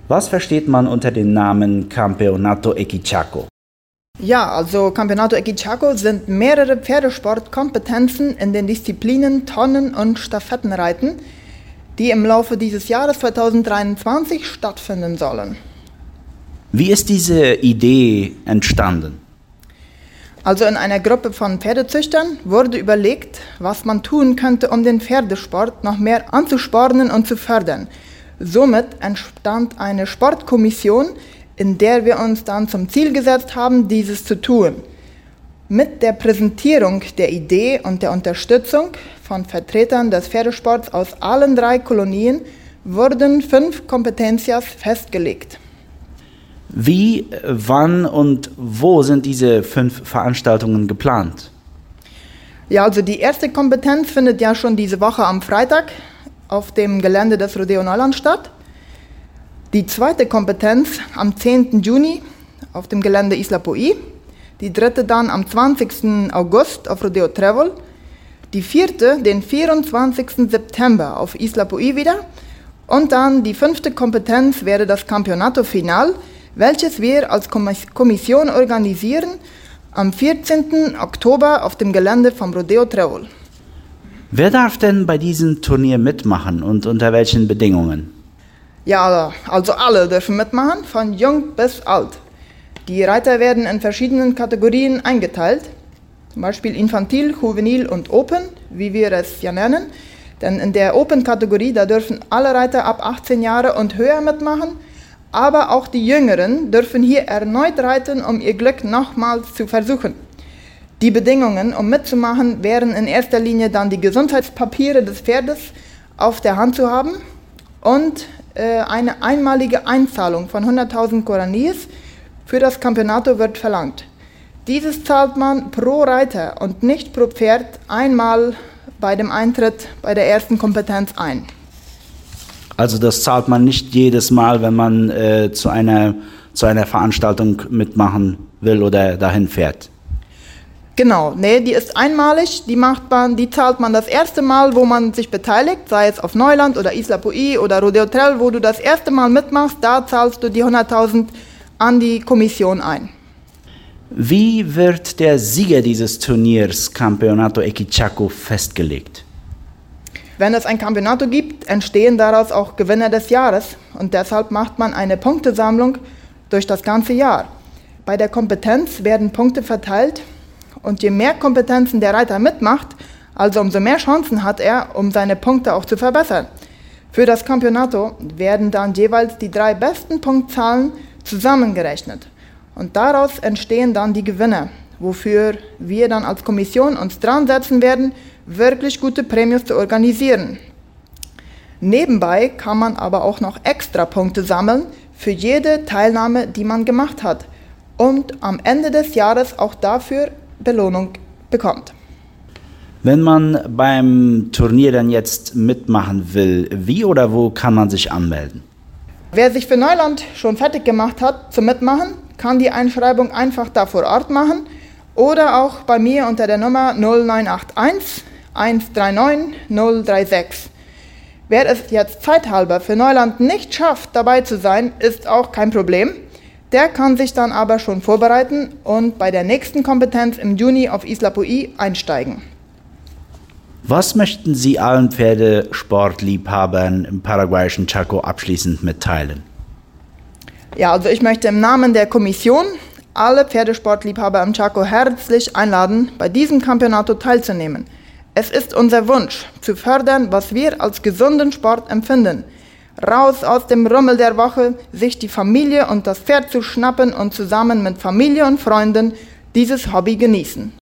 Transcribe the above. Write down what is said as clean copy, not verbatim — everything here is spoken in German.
Was versteht man unter dem Namen Campeonato Equichaco? Ja, also Campeonato Equichaco sind mehrere Pferdesportkompetenzen in den Disziplinen Tonnen- und Stafettenreiten, die im Laufe dieses Jahres 2023 stattfinden sollen. Wie ist diese Idee entstanden? Also in einer Gruppe von Pferdezüchtern wurde überlegt, was man tun könnte, um den Pferdesport noch mehr anzuspornen und zu fördern. Somit entstand eine Sportkommission, in der wir uns dann zum Ziel gesetzt haben, dieses zu tun. Mit der Präsentierung der Idee und der Unterstützung von Vertretern des Pferdesports aus allen 3 Kolonien wurden 5 Competencias festgelegt. Wie, wann und wo sind diese 5 Veranstaltungen geplant? Ja, also die erste Kompetenz findet ja schon diese Woche am Freitag auf dem Gelände des Rodeo Neuland statt. Die zweite Kompetenz am 10. Juni auf dem Gelände Isla Poí. Die dritte dann am 20. August auf Rodeo Trébol. Die vierte den 24. September auf Isla Poí wieder. Und dann die 5. Kompetenz wäre das Campeonato Final, welches wir als Kommission organisieren am 14. Oktober auf dem Gelände vom Rodeo Trébol. Wer darf denn bei diesem Turnier mitmachen und unter welchen Bedingungen? Ja, also alle dürfen mitmachen, von jung bis alt. Die Reiter werden in verschiedenen Kategorien eingeteilt, zum Beispiel Infantil, Juvenil und Open, wie wir es ja nennen. Denn in der Open-Kategorie, da dürfen alle Reiter ab 18 Jahre und höher mitmachen, aber auch die Jüngeren dürfen hier erneut reiten, um ihr Glück nochmals zu versuchen. Die Bedingungen, um mitzumachen, wären in erster Linie dann die Gesundheitspapiere des Pferdes auf der Hand zu haben und eine einmalige Einzahlung von 100.000 Guaraníes für das Campeonato wird verlangt. Dieses zahlt man pro Reiter und nicht pro Pferd einmal bei dem Eintritt bei der ersten Kompetenz ein. Also das zahlt man nicht jedes Mal, wenn man zu einer Veranstaltung mitmachen will oder dahin fährt? Genau, nee, die ist einmalig, die zahlt man das erste Mal, wo man sich beteiligt, sei es auf Neuland oder Isla Poí oder Rodeo Trébol, wo du das erste Mal mitmachst, da zahlst du die 100.000 an die Kommission ein. Wie wird der Sieger dieses Turniers Campeonato Equichaco festgelegt? Wenn es ein Campeonato gibt, entstehen daraus auch Gewinner des Jahres und deshalb macht man eine Punktesammlung durch das ganze Jahr. Bei der Kompetenz werden Punkte verteilt und je mehr Kompetenzen der Reiter mitmacht, also umso mehr Chancen hat er, um seine Punkte auch zu verbessern. Für das Campeonato werden dann jeweils die 3 besten Punktzahlen zusammengerechnet und daraus entstehen dann die Gewinner, wofür wir dann als Kommission uns dran setzen werden, wirklich gute Prämien zu organisieren. Nebenbei kann man aber auch noch extra Punkte sammeln für jede Teilnahme, die man gemacht hat und am Ende des Jahres auch dafür Belohnung bekommt. Wenn man beim Turnier dann jetzt mitmachen will, wie oder wo kann man sich anmelden? Wer sich für Neuland schon fertig gemacht hat zum Mitmachen, kann die Einschreibung einfach da vor Ort machen oder auch bei mir unter der Nummer 0981 139 036. Wer es jetzt zeithalber für Neuland nicht schafft, dabei zu sein, ist auch kein Problem. Der kann sich dann aber schon vorbereiten und bei der nächsten Kompetenz im Juni auf Isla Poí einsteigen. Was möchten Sie allen Pferdesportliebhabern im paraguayischen Chaco abschließend mitteilen? Ja, also ich möchte im Namen der Kommission alle Pferdesportliebhaber im Chaco herzlich einladen, bei diesem Campeonato teilzunehmen. Es ist unser Wunsch, zu fördern, was wir als gesunden Sport empfinden. Raus aus dem Rummel der Woche, sich die Familie und das Pferd zu schnappen und zusammen mit Familie und Freunden dieses Hobby genießen.